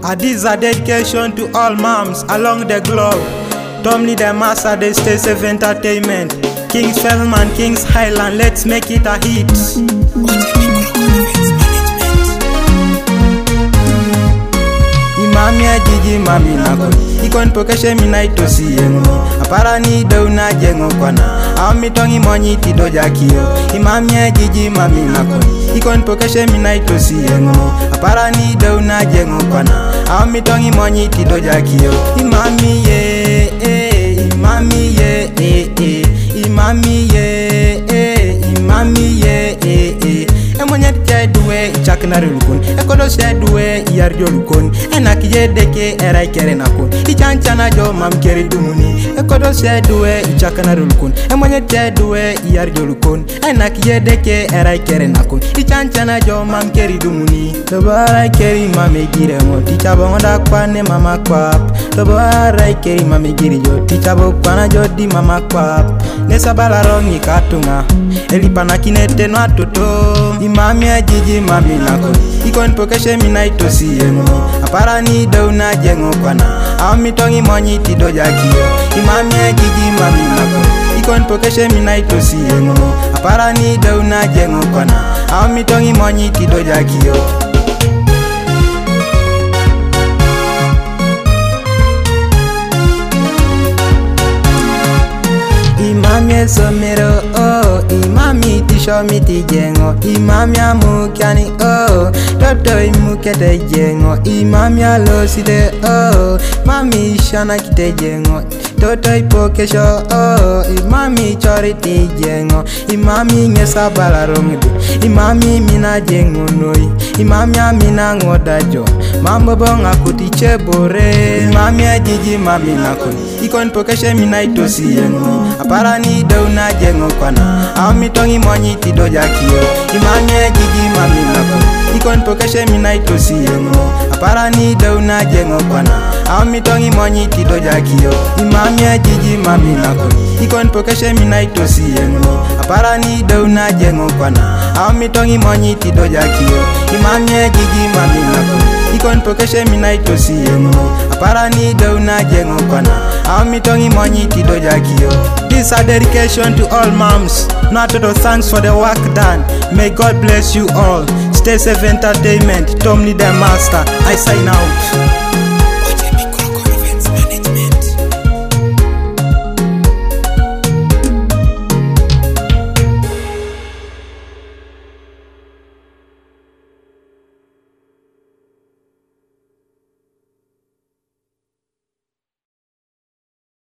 This is a dedication to all moms along the globe. Tom Lee the master, they stay safe entertainment. Kings Film and Kings Highland, let's make it a hit. Imamia Gigi mami nako ikon pokeshe minaito siyengo apara ni dauna jengo kwana ami tongi monyi tido jakio. Imamia Gigi mami nako ikon pokeshe minaito siyengo apara ni dauna jengo kwana ami tongi monyi tido jakio. Imami ye imami ye imami ye imami ye emonyet duwe chakna rulukun ekodo se duwe yarjo lukun enakiye deke era kere nakun ichanchana jo mam kere dumuni ekodo se duwe chakna rulukun emonyet duwe yarjo lukun enakiye deke era kere nakun ichanchana jo mam kere dumuni dobara kere mame gire mo tichabo nda kwane mama kwap dobara kere mame gire jo tichabo kwana jo di mama kwap nesa balarongi katunga elipana kinete no atoto. Imamia Gigi mami nako ikon pokeshe minaito siyengo apara ni dauna jengo kwana ami tongi monyi tido jakio. Imamia Gigi mami nako ikon pokeshe minaito siyengo apara ni dauna jengo kwana ami tongi monyi tido jakio. Imami somero imami tisho miti jengo imami amukiani toto imukete jengo imami aloside mami shana kite jengo toto ipokesho imami choriti jengo imami ngesa balarongdu imami mina jengo noi imami amina ngodajo mambo bonga kutiche bore. Imami Gigi mami nako ikon pokeshe minaito siyengo apara ni dauna jengo kwana ami tongi monyi tido jakio. Imami Gigi mami nako ikon pokeshe minaito siyengo apara ni dauna jengo kwana ami tongi monyi tido jakio. Imami Gigi mami nako ikon pokeshe minaito siyengo apara ni dauna jengo kwana ami tongi monyi tido jakio. Imami Gigi mami nako ikon pokeshe minaito siyengo apara ni dauna jengo kwana ami tongi monyi tido jakio. This is a dedication to all moms. Not to thanks for the work done. May God bless you all. Stay safe entertainment. Tom Lee the master. I sign out.